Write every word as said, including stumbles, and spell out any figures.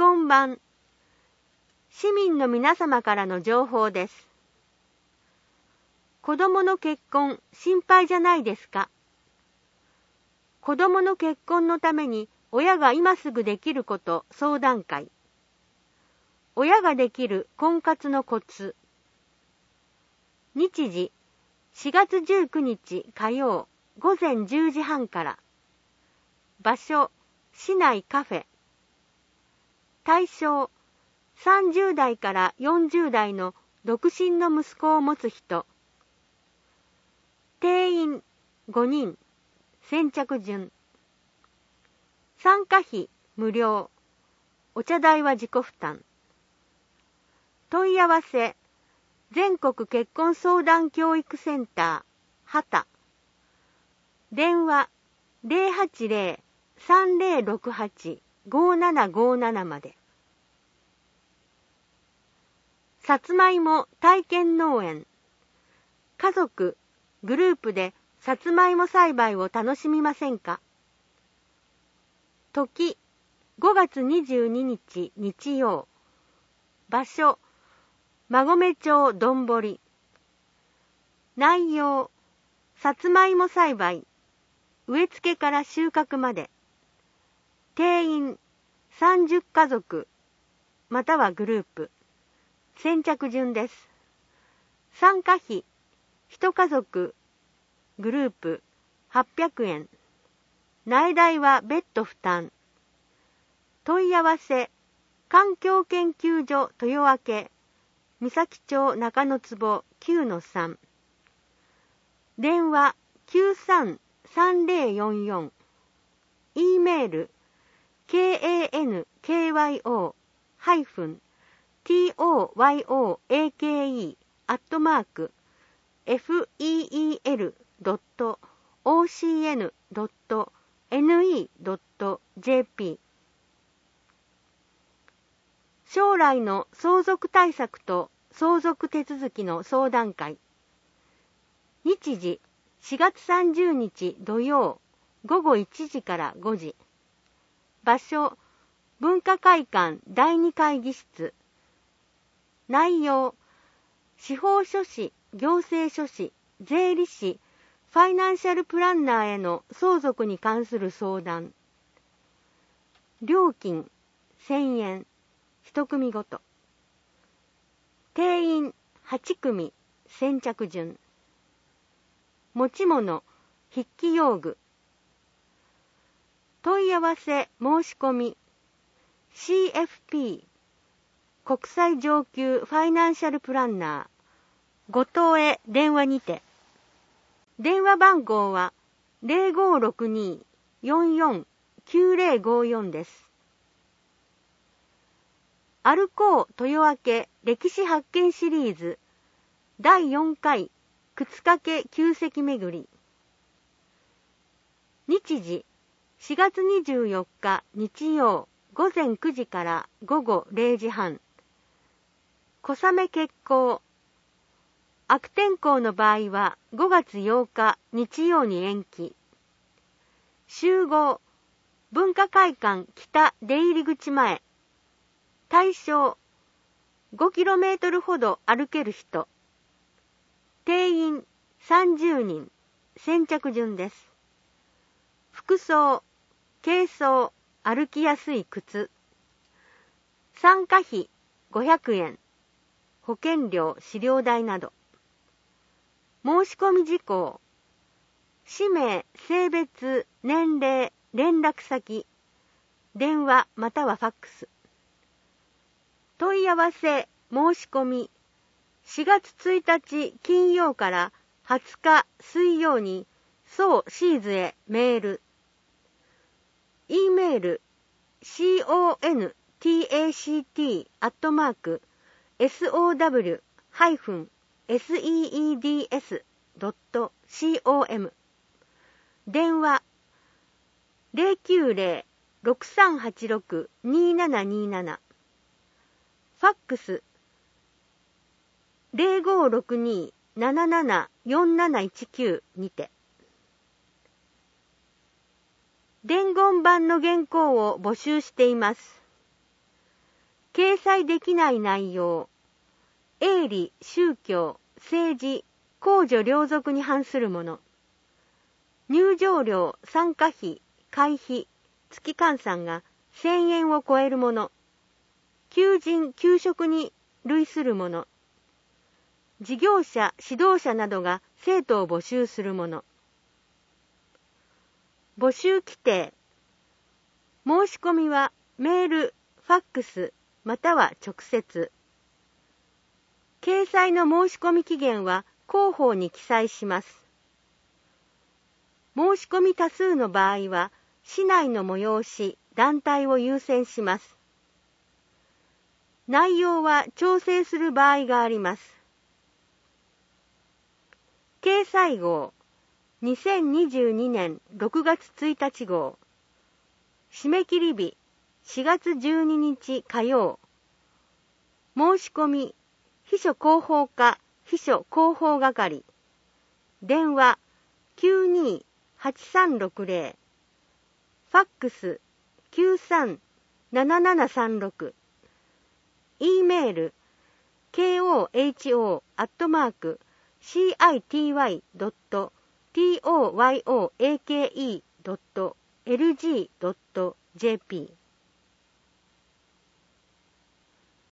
言版、市民の皆様からの情報です。子供の結婚、心配じゃないですか。子供の結婚のために親が今すぐできること相談会。親ができる婚活のコツ。日時、しがつじゅうくにち火曜、ごぜんじゅうじはんから。場所、市内カフェ。対象、さんじゅうだいからよんじゅうだいの独身の息子を持つ人。定員ごにん、先着順。参加費無料。お茶代は自己負担。問い合わせ、全国結婚相談教育センター、畑。電話、ゼロはちゼロ さんゼロろくはち ごななごななまで。さつまいも体験農園。家族、グループでさつまいも栽培を楽しみませんか？時、ごがつにじゅうににち日曜。場所、馬込町どんぼり。内容、さつまいも栽培、植え付けから収穫まで。定員さんじゅっかぞく、またはグループ。先着順です。参加費、いち家族、グループはっぴゃくえん。苗代は別途負担。問い合わせ、環境研究所豊明、三崎町中野坪 きゅうのさん。電話 きゅうさんさんゼロよんよん。E メール ケーエーエヌケーワイオー ハイフン トヨーアットマーク エフイーイーエルドットオーシーエヌドットエヌイードットジェーピー。 将来の相続対策と相続手続きの相談会。日時、しがつさんじゅうにち土曜、ごごいちじからごじ。場所、文化会館だいに会議室。内容、司法書士、行政書士、税理士、ファイナンシャルプランナーへの相続に関する相談。料金、せんえん、一組ごと。定員はちくみ、先着順。持ち物、筆記用具。問い合わせ申し込み シーエフピー 国際上級ファイナンシャルプランナー後藤へ電話にて。電話番号は ゼロごろくに よんよん きゅうゼロごよん です。歩こう豊明歴史発見シリーズだいよんかい靴掛旧跡巡り。日時、しがつにじゅうよっか日曜ごぜんくじからごごれいじはん。小雨決行。悪天候の場合はごがつようか日曜に延期。集合、文化会館北出入り口前。対象、ごキロメートルほど歩ける人。定員さんじゅうにん、先着順です。服装、軽装、歩きやすい靴。参加費ごひゃくえん。保険料、飼料代など。申し込み事項。氏名、性別、年齢、連絡先。電話またはファックス。問い合わせ、申し込み。しがつついたち金曜からはつか水曜に宋シーズへメール。E メール コンタクト アットマーク ソウ ハイフン セッド ドット コム。 電話 ゼロきゅうゼロ ろくさんはちろく にななになな。ファックスゼロごろくに なななな よんなないちきゅうにて。伝言板の原稿を募集しています。 掲載できない内容、営利、宗教、政治、公序良俗に反するもの、入場料、参加費、会費、月換算がせんえんを超えるもの、求人・求職に類するもの、事業者・指導者などが生徒を募集するもの。募集規定。申し込みはメール、ファックス、または直接。掲載の申し込み期限は広報に記載します。申し込み多数の場合は、市内の催し、団体を優先します。内容は調整する場合があります。掲載号にせんにじゅうにねんろくがつついたち号締め切り日しがつじゅうににち火曜申し込み秘書広報課秘書広報係電話 きゅうにーはちさんろくぜろ ファックス きゅうさんななななさんろく E メール ケーオーエイチオー アットマーク シーアイティーワイ ドット トヨーアケーイー ドット エルジー ドット ジェーピー